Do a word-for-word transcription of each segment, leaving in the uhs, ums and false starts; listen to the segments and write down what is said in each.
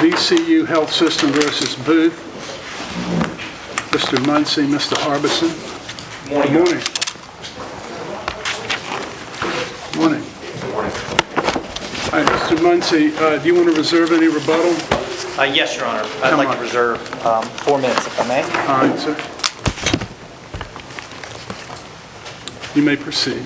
V C U Health System versus Booth. Mister Muncy, Mister Harbison. Morning. Morning. Morning. Morning. All right, Mister Muncy, uh, do you want to reserve any rebuttal? Uh, yes, Your Honor. I'd How like much? to reserve um, four minutes, if I may. All right, sir. You may proceed.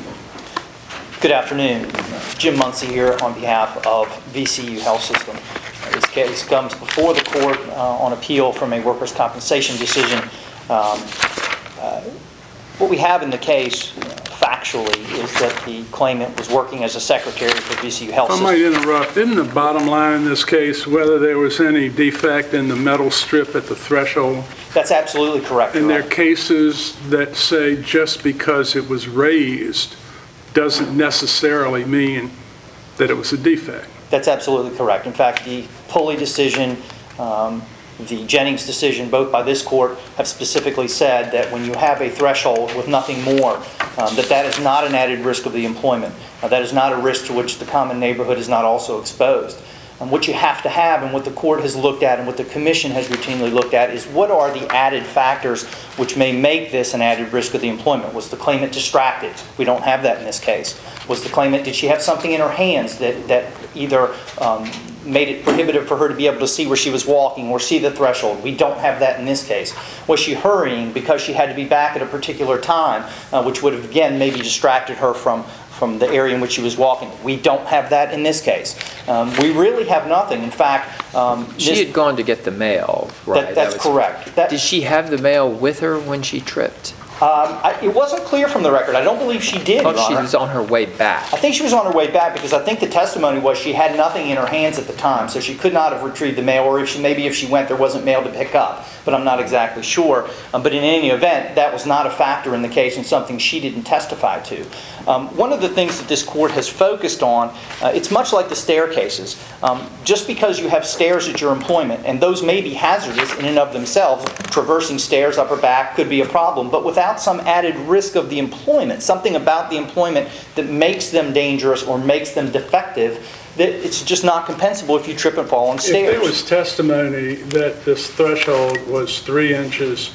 Good afternoon. Jim Muncy here on behalf of V C U Health System. This case comes before the court uh, on appeal from a workers' compensation decision. Um, uh, what we have in the case, uh, factually, is that the claimant was working as a secretary for V C U Health I System. might interrupt. Isn't the bottom line in this case whether there was any defect in the metal strip at the threshold? That's absolutely correct, Your And there are Honor. cases that say just because it was raised doesn't necessarily mean that it was a defect. That's absolutely correct. In fact, the Pulley decision, um, the Jennings decision, both by this court, have specifically said that when you have a threshold with nothing more, um, that that is not an added risk of the employment. Uh, that is not a risk to which the common neighborhood is not also exposed. And what you have to have, and what the court has looked at, and what the commission has routinely looked at, is what are the added factors which may make this an added risk of the employment? Was the claimant distracted? We don't have that in this case. Was the claimant, did she have something in her hands that, that either um, made it prohibitive for her to be able to see where she was walking or see the threshold? We don't have that in this case. Was she hurrying because she had to be back at a particular time, uh, which would have, again, maybe distracted her from from the area in which she was walking? We don't have that in this case. Um, we really have nothing. In fact, um, she this, had gone to get the mail, right? that, that's That was- correct. That, Did she have the mail with her when she tripped? um, I, it wasn't clear from the record. I don't believe she did, Oh, Your she Honor. was on her way back. I think she was on her way back because I think the testimony was she had nothing in her hands at the time, so she could not have retrieved the mail, or if she, maybe if she went, there wasn't mail to pick up. But I'm not exactly sure. Um, but in any event, that was not a factor in the case and something she didn't testify to. Um, one of the things that this court has focused on, uh, it's much like the stair cases. Um, just because you have stairs at your employment, and those may be hazardous in and of themselves, traversing stairs up or back could be a problem, but without some added risk of the employment, something about the employment that makes them dangerous or makes them defective, that it's just not compensable if you trip and fall on stairs. If there was testimony that this threshold was three inches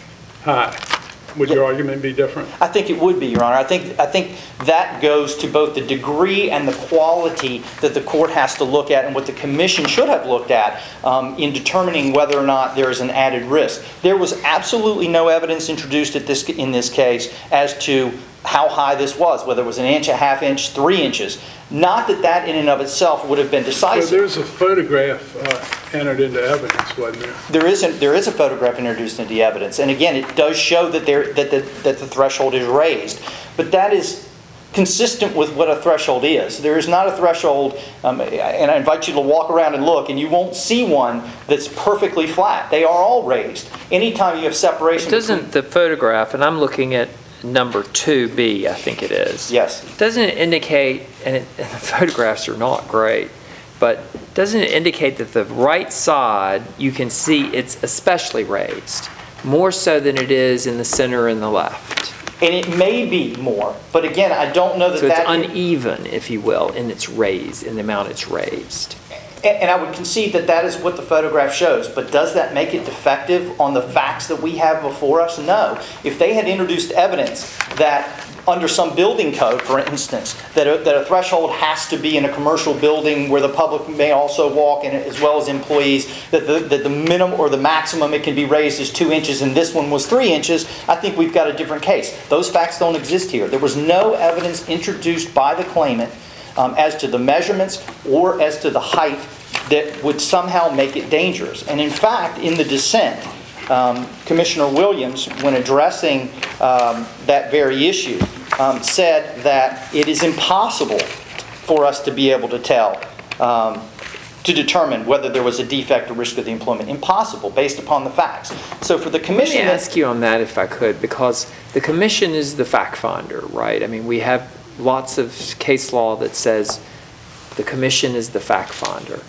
high, would your argument be different? I think it would be, Your Honor. I think I think that goes to both the degree and the quality that the court has to look at and what the commission should have looked at um, in determining whether or not there is an added risk. There was absolutely no evidence introduced at this in this case as to how high this was, whether it was an inch, a half inch, three inches. Not that that in and of itself would have been So decisive. there's a photograph uh, entered into evidence, wasn't there? There is a, there is a photograph introduced into the evidence, and again, it does show that there that the, that the threshold is raised, but that is consistent with what a threshold is. There is not a threshold, um, and I invite you to walk around and look, and you won't see one that's perfectly flat. They are all raised. Anytime you have separation, Doesn't the photograph, and I'm looking at number two B, I think it is. yes. Doesn't it indicate, and, it, and the photographs are not great, but doesn't it indicate that the right side, you can see it's especially raised, more so than it is in the center and the left? And it may be more, but again, I don't know that So it's that... uneven, if you will, in its raised, in the amount it's raised. And and I would concede that that is what the photograph shows, but does that make it defective on the facts that we have before us? No. If they had introduced evidence that under some building code, for instance, that a, that a threshold has to be in a commercial building where the public may also walk in it, as well as employees, that the, that the minimum or the maximum it can be raised is two inches and this one was three inches, I think we've got a different case. Those facts don't exist here. There was no evidence introduced by the claimant Um, as to the measurements or as to the height that would somehow make it dangerous. And in fact, in the dissent, um, Commissioner Williams, when addressing um, that very issue, um, said that it is impossible for us to be able to tell, um, to determine whether there was a defect or risk of the employment. Impossible, based upon the facts. So for the Let commission... me ask you on that, if I could, because the commission is the fact finder, right? I mean, we have lots of case law that says the commission is the fact finder.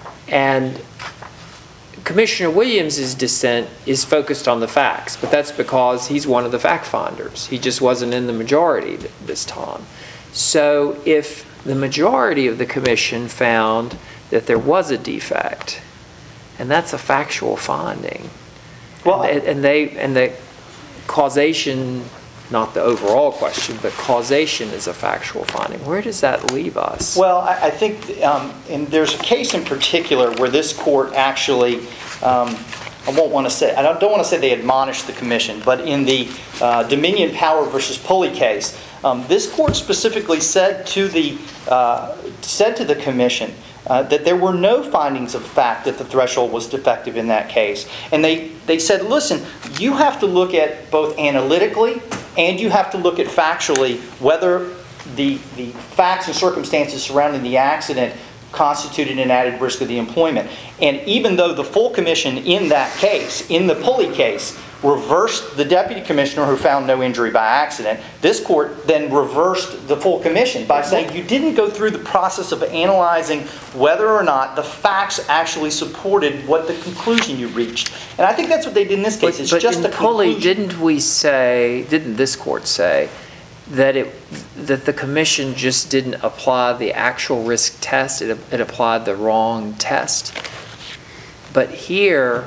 And Commissioner Williams' dissent is focused on the facts, but that's because he's one of the fact finders. He just wasn't in the majority this time. So if the majority of the commission found that there was a defect, and that's a factual finding. Well, And and they, and the causation, not the overall question, but causation is a factual finding. Where does that leave us? Well, I, I think, um, and there's a case in particular where this court actually, um, I won't want to say, I don't, don't want to say they admonished the commission, but in the uh, Dominion Power versus Pulley case, um, this court specifically said to the uh, said to the commission uh, that there were no findings of fact that the threshold was defective in that case, and they they said, listen, you have to look at both analytically and you have to look at factually whether the the facts and circumstances surrounding the accident constituted an added risk of the employment. And even though the full commission in that case, in the Pulley case, reversed the deputy commissioner who found no injury by accident, this court then reversed the full commission by saying you didn't go through the process of analyzing whether or not the facts actually supported what the conclusion you reached. And I think that's what they did in this case. It's But just in a Pulley, conclusion. didn't we say, didn't this court say, that it, that the commission just didn't apply the actual risk test, it, it applied the wrong test? But here,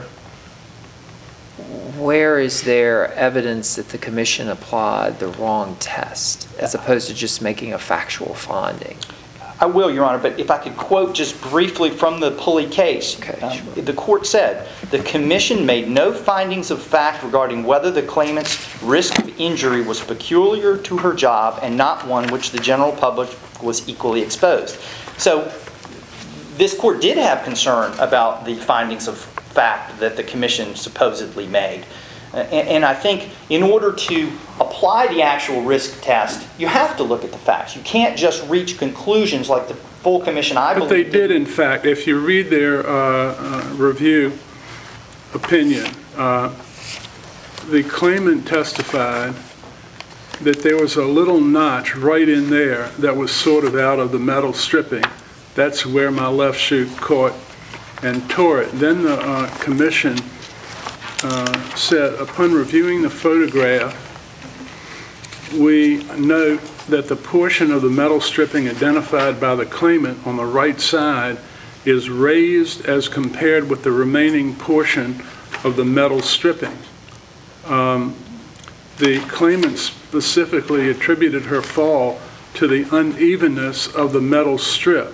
where is there evidence that the commission applied the wrong test, as opposed to just making a factual finding? I will, Your Honor, but if I could quote just briefly from the Pulley case. Okay, Um, sure. The court said, "The commission made no findings of fact regarding whether the claimant's risk of injury was peculiar to her job and not one which the general public was equally exposed." So this court did have concern about the findings of fact that the commission supposedly made. Uh, And and I think in order to apply the actual risk test, you have to look at the facts. You can't just reach conclusions like the full commission, I believe. But they did, in fact, if you read their uh, uh, review opinion, uh, the claimant testified that there was a little notch right in there that was sort of out of the metal stripping. That's where my left shoe caught and tore it. Then the uh, commission uh, said, upon reviewing the photograph, we note that the portion of the metal stripping identified by the claimant on the right side is raised as compared with the remaining portion of the metal stripping. Um, the claimant specifically attributed her fall to the unevenness of the metal strip,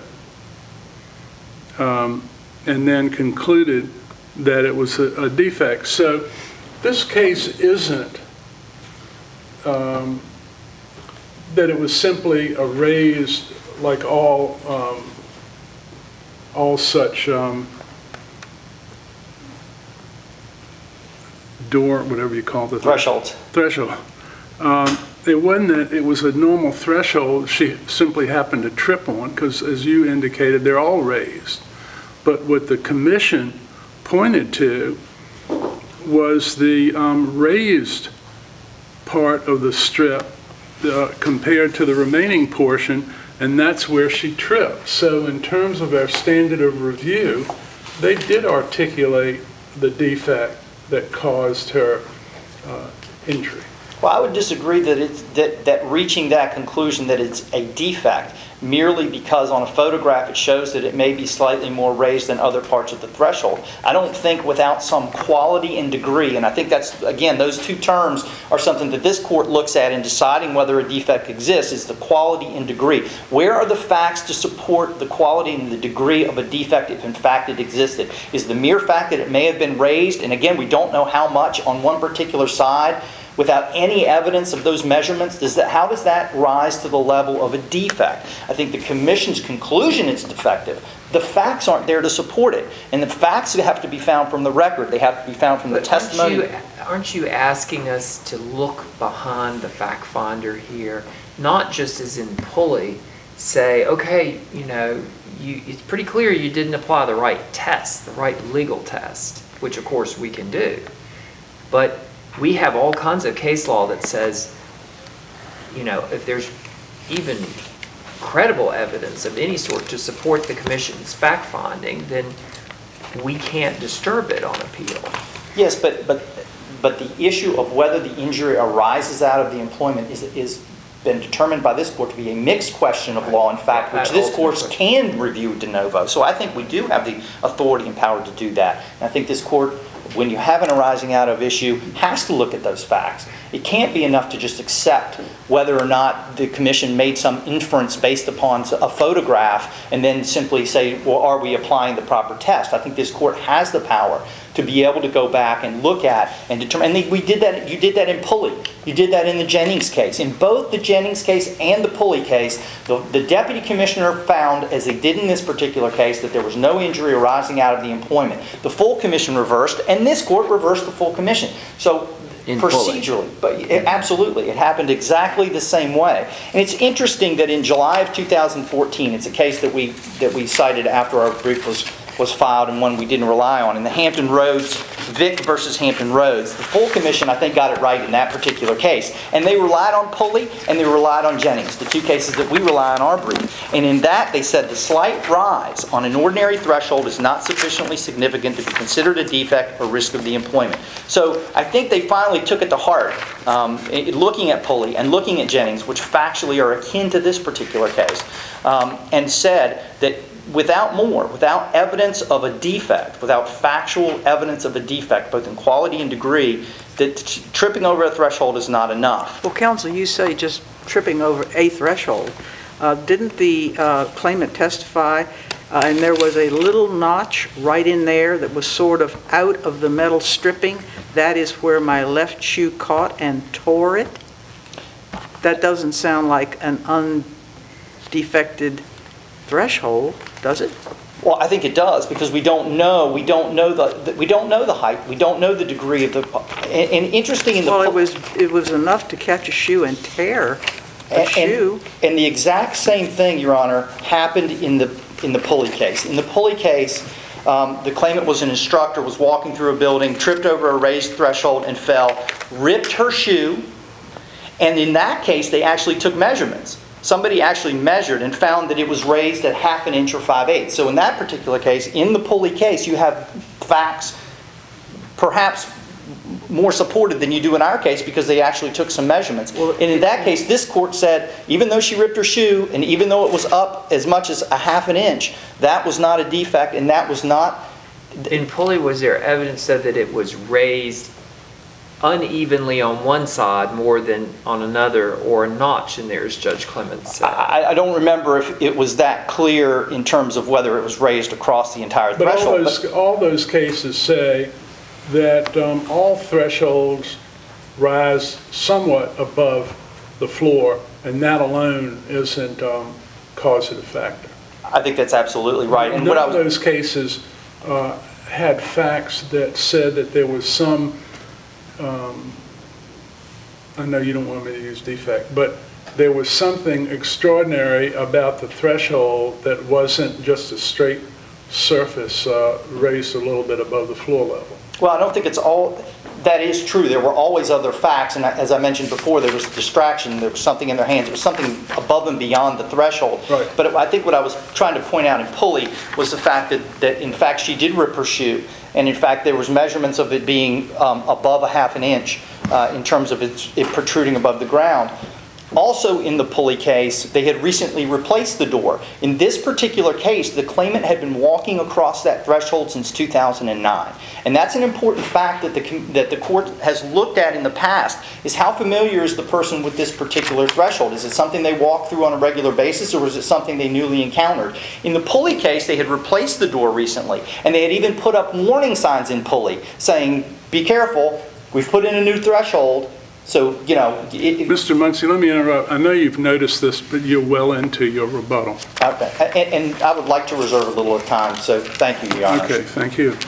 um, and then concluded that it was a, a defect. So this case isn't um, that it was simply a raised, like all um, all such um, door, whatever you call the Thresholds. threshold. Um, it wasn't that it was a normal threshold she simply happened to trip on, because as you indicated, they're all raised. But what the commission pointed to was the um, raised part of the strip uh, compared to the remaining portion, and that's where she tripped. So in terms of our standard of review, they did articulate the defect that caused her uh, injury. Well, I would disagree that it's that, that reaching that conclusion that it's a defect merely because on a photograph it shows that it may be slightly more raised than other parts of the threshold. I don't think without some quality and degree, and I think that's, again, those two terms are something that this court looks at in deciding whether a defect exists, is the quality and degree. Where are the facts to support the quality and the degree of a defect if in fact it existed? Is the mere fact that it may have been raised, and again, we don't know how much on one particular side, without any evidence of those measurements, does that, how does that rise to the level of a defect? I think the commission's conclusion is defective. The facts aren't there to support it. And the facts have to be found from the record. They have to be found from the But aren't testimony. you- Aren't you asking us to look behind the fact finder here, not just as in Pulley, say, okay, you know, you, it's pretty clear you didn't apply the right test, the right legal test, which of course we can do. But we have all kinds of case law that says, you know, if there's even credible evidence of any sort to support the commission's fact finding, then we can't disturb it on appeal. Yes, but, but, but the issue of whether the injury arises out of the employment is, is been determined by this court to be a mixed question of law and fact, which this court can review de novo. So I think we do have the authority and power to do that. And I think this court, when you have an arising out of issue, has to look at those facts. It can't be enough to just accept whether or not the commission made some inference based upon a photograph and then simply say, well, are we applying the proper test? I think this court has the power to be able to go back and look at and determine. And we did that. You did that in Pulley. You did that in the Jennings case. In both the Jennings case and the Pulley case, the, the deputy commissioner found, as they did in this particular case, that there was no injury arising out of the employment. The full commission reversed, and this court reversed the full commission. So In procedurally, but it, absolutely, it happened exactly the same way. And it's interesting that in July of two thousand fourteen, it's a case that we that we cited after our brief was was filed and one we didn't rely on. In the Hampton Roads, Vick versus Hampton Roads, the full commission, I think, got it right in that particular case. And they relied on Pulley and they relied on Jennings, the two cases that we rely on our brief. And in that, they said the slight rise on an ordinary threshold is not sufficiently significant to be considered a defect or risk of the employment. So I think they finally took it to heart, um, looking at Pulley and looking at Jennings, which factually are akin to this particular case, um, and said that without more, without evidence of a defect, without factual evidence of a defect, both in quality and degree, that t- tripping over a threshold is not enough. Well, counsel, you say just tripping over a threshold. Uh, didn't the uh, claimant testify, uh, and there was a little notch right in there that was sort of out of the metal stripping? That is where my left shoe caught and tore it? That doesn't sound like an undefected threshold, does it? Well, I think it does, because we don't know. We don't know the, the we don't know the height. We don't know the degree of the. And, and interesting in the. Well, it was it was enough to catch a shoe and tear a and, shoe. And, and the exact same thing, Your Honor, happened in the in the Pulley case. In the Pulley case, um, the claimant was an instructor, was walking through a building, tripped over a raised threshold and fell, ripped her shoe, and in that case, they actually took measurements. Somebody actually measured and found that it was raised at half an inch or five-eighths. So in that particular case, in the Pulley case, you have facts perhaps more supported than you do in our case, because they actually took some measurements. Well, and in that case, this court said, even though she ripped her shoe, and even though it was up as much as a half an inch, that was not a defect, and that was not... In Pulley, was there evidence though that it was raised unevenly on one side more than on another, or a notch in there, as Judge Clemens said? I, I don't remember if it was that clear in terms of whether it was raised across the entire But all threshold. those, all those cases say that um, all thresholds rise somewhat above the floor, and that alone isn't um, causative factor. I think that's absolutely right. And None what I of was, those cases uh, had facts that said that there was some, um, I know you don't want me to use defect, but there was something extraordinary about the threshold that wasn't just a straight surface uh, raised a little bit above the floor level. well, I don't think it's all, that is true. There were always other facts, and as I mentioned before, there was distraction, there was something in their hands, there was something above and beyond the threshold. Right. But I think what I was trying to point out in Pulley was the fact that, that in fact she did rip her shoe, and in fact there was measurements of it being um, above a half an inch uh, in terms of its, it protruding above the ground. Also in the Pulley case, they had recently replaced the door. In this particular case, the claimant had been walking across that threshold since two thousand nine. And that's an important fact that the, that the court has looked at in the past, is how familiar is the person with this particular threshold? Is it something they walk through on a regular basis, or is it something they newly encountered? In the Pulley case, they had replaced the door recently, and they had even put up warning signs in Pulley saying, be careful, we've put in a new threshold. So, you know... It, it, Mister Muncie, let me interrupt. I know you've noticed this, but you're well into your rebuttal. Okay. And, and I would like to reserve a little of time, so thank you, Your Honor. Okay, thank you.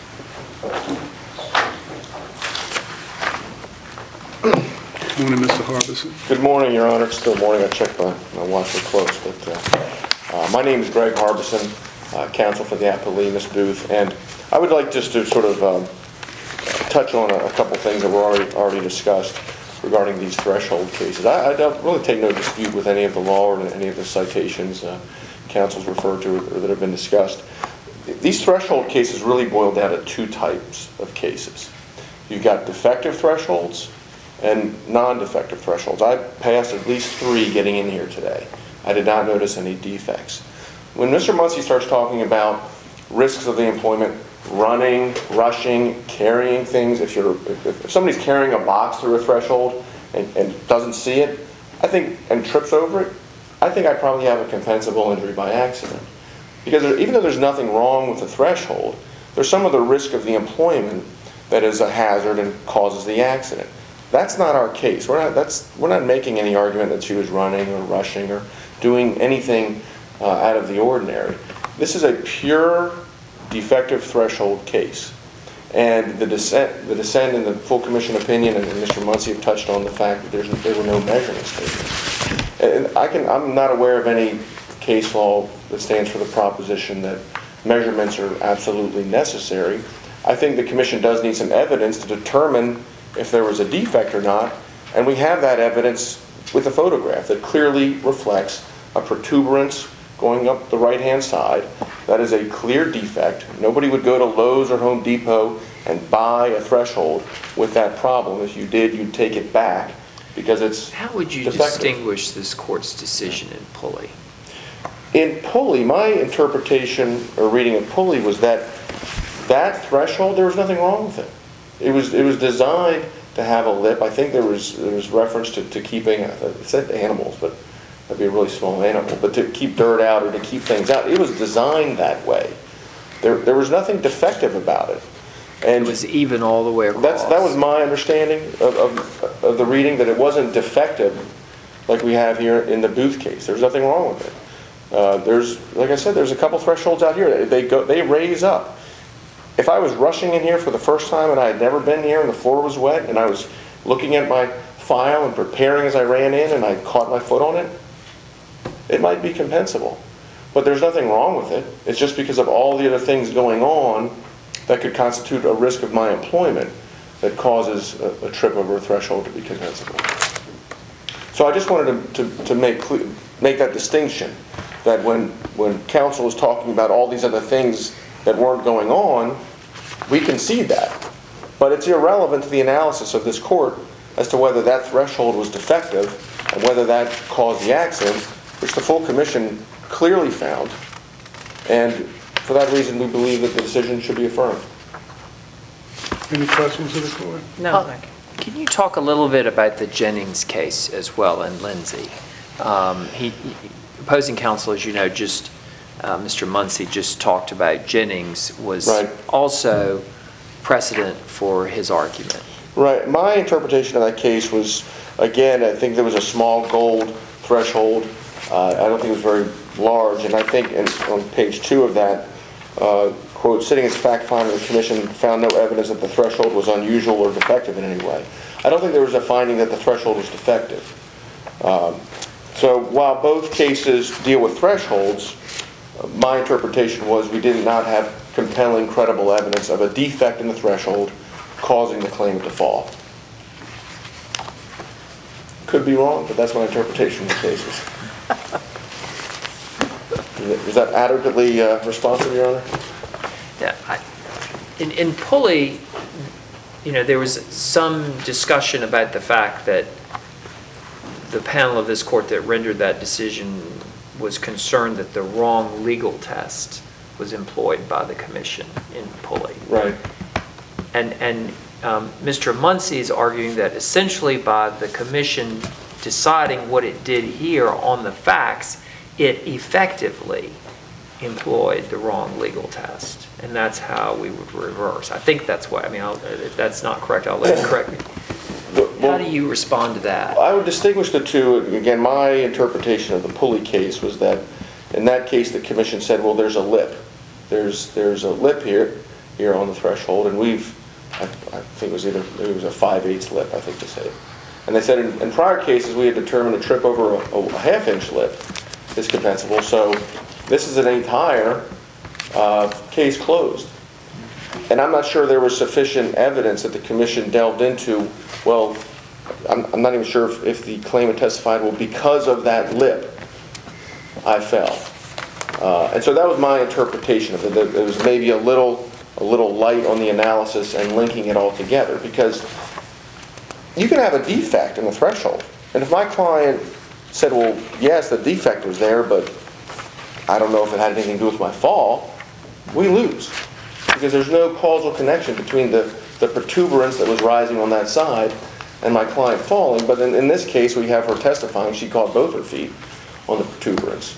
Morning, Mister Harbison. Good morning, Your Honor. It's still morning. I checked my, my watch real close. But uh, uh, my name is Greg Harbison, uh, counsel for the appellee, Miz Booth. And I would like just to sort of um, touch on a, a couple things that were already, already discussed regarding these threshold cases. I, I don't really take no dispute with any of the law or any of the citations uh, counsel's referred to or that have been discussed. These threshold cases really boil down to two types of cases. You've got defective thresholds and non-defective thresholds. I passed at least three getting in here today. I did not notice any defects. When Mister Muncy starts talking about risks of the employment, running, rushing, carrying things, if you're if, if somebody's carrying a box through a threshold and, and doesn't see it, I think, and trips over it, I think I probably have a compensable injury by accident. Because there, even though there's nothing wrong with the threshold, there's some of the risk of the employment that is a hazard and causes the accident. That's not our case. We're not, that's, we're not making any argument that she was running or rushing or doing anything uh, out of the ordinary. This is a pure defective threshold case. And the dissent, the dissent in the full commission opinion, and Mister Muncy have touched on the fact that there's, there were no measuring statements. And I can, I'm not aware of any case law that stands for the proposition that measurements are absolutely necessary. I think the commission does need some evidence to determine if there was a defect or not, and we have that evidence with a photograph that clearly reflects a protuberance going up the right-hand side. That is a clear defect. Nobody would go to Lowe's or Home Depot and buy a threshold with that problem. If you did, you'd take it back because it's How would you defective. distinguish this court's decision in Pulley? In Pulley, my interpretation or reading of Pulley was that that threshold, there was nothing wrong with it. It was it was designed to have a lip. I think there was there was reference to, to keeping, it said animals, but that'd be a really small animal, but to keep dirt out or to keep things out. It was designed that way. There there was nothing defective about it. And It was even all the way across. that's that was my understanding of, of, of the reading, that it wasn't defective like we have here in the Booth case. There's nothing wrong with it. Uh, there's, like I said, there's a couple thresholds out here. They go, they raise up. If I was rushing in here for the first time and I had never been here and the floor was wet and I was looking at my file and preparing as I ran in and I caught my foot on it, it might be compensable. But there's nothing wrong with it. It's just because of all the other things going on that could constitute a risk of my employment that causes a, a trip over a threshold to be compensable. So I just wanted to, to, to make clear, make that distinction, that when, when counsel is talking about all these other things that weren't going on, we concede that. But it's irrelevant to the analysis of this court as to whether that threshold was defective and whether that caused the accident, which the full commission clearly found. And for that reason, we believe that the decision should be affirmed. Any questions of the court? No, Uh, thank you. Can you talk a little bit about the Jennings case as well, and Lindsay? Um, he, he- opposing counsel, as you know, just, uh, Mister Muncy just talked about Jennings was Right. also precedent for his argument. Right. My interpretation of that case was, again, I think there was a small gold threshold. Uh, I don't think it was very large. And I think in, on page two of that, uh, quote, sitting as fact finder, the commission found no evidence that the threshold was unusual or defective in any way. I don't think there was a finding that the threshold was defective. Um, so while both cases deal with thresholds, uh, my interpretation was we did not have compelling, credible evidence of a defect in the threshold causing the claimant to fall. Could be wrong, but that's my interpretation of the cases. Is that adequately uh, responsive, Your Honor? Yeah, I- In, in Pulley, you know, there was some discussion about the fact that the panel of this court that rendered that decision was concerned that the wrong legal test was employed by the commission in Pulley. Right. And, and um, Mister Muncy is arguing that essentially by the commission deciding what it did here on the facts, it effectively employed the wrong legal test. And that's how we would reverse. I think that's what, I mean, I'll, if that's not correct, I'll let you correct me. How do you respond to that? I would distinguish the two. Again, my interpretation of the Pulley case was that in that case, the commission said, well, there's a lip. There's there's a lip here, here on the threshold, and we've, I, I think it was either, it was a five-eighths lip, I think to say. And they said in, in prior cases, we had determined a trip over a, a half-inch lip is compensable. So this is an eighth higher, uh, case closed. And I'm not sure there was sufficient evidence that the commission delved into. Well, I'm, I'm not even sure if, if the claimant testified, well, because of that lip, I fell. Uh, and so that was my interpretation of it. That there was maybe a little, a little light on the analysis and linking it all together. Because you can have a defect in the threshold. And if my client said, well, yes, the defect was there, but I don't know if it had anything to do with my fall, we lose. Because there's no causal connection between the, the protuberance that was rising on that side and my client falling. But in, in this case, we have her testifying she caught both her feet on the protuberance.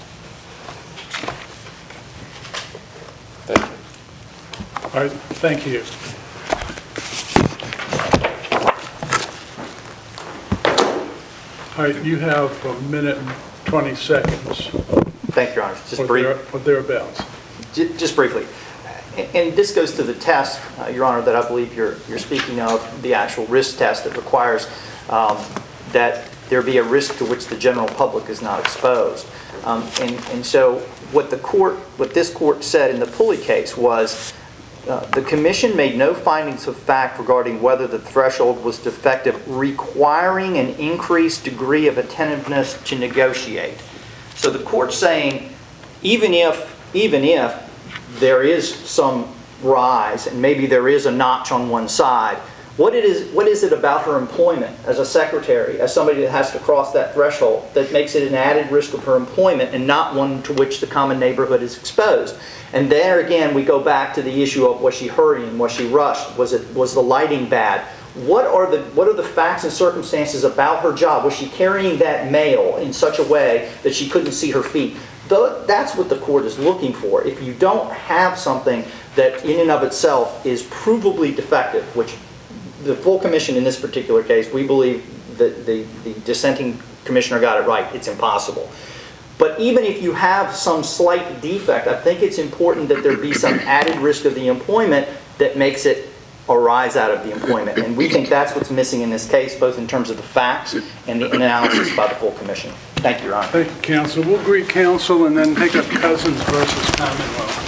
Thank you. All right, thank you. All right, you have a minute and twenty seconds. Thank you, Your Honor. Just or brief. there- or thereabouts. Ju- Just briefly, and this goes to the test, uh, Your Honor, that I believe you're, you're speaking of, the actual risk test that requires um, that there be a risk to which the general public is not exposed. Um, And, and so what the court, what this court said in the Pulley case was, uh, the commission made no findings of fact regarding whether the threshold was defective, requiring an increased degree of attentiveness to negotiate. So the court's saying, even if, even if there is some rise, and maybe there is a notch on one side, what it is, what is it about her employment as a secretary, as somebody that has to cross that threshold, that makes it an added risk of her employment and not one to which the common neighborhood is exposed? And there again, we go back to the issue of, was she hurrying, was she rushed, was it, was the lighting bad? What are the, what are the facts and circumstances about her job? Was she carrying that mail in such a way that she couldn't see her feet? Tho- That's what the court is looking for. If you don't have something that in and of itself is provably defective, which the full commission in this particular case, we believe that the, the dissenting commissioner got it right, it's impossible. But even if you have some slight defect, I think it's important that there be some added risk of the employment that makes it arise out of the employment. And we think that's what's missing in this case, both in terms of the facts and the analysis by the full commission. Thank you, Your Honor. Thank you, counsel. We'll greet counsel and then take up Cousins versus Commonwealth.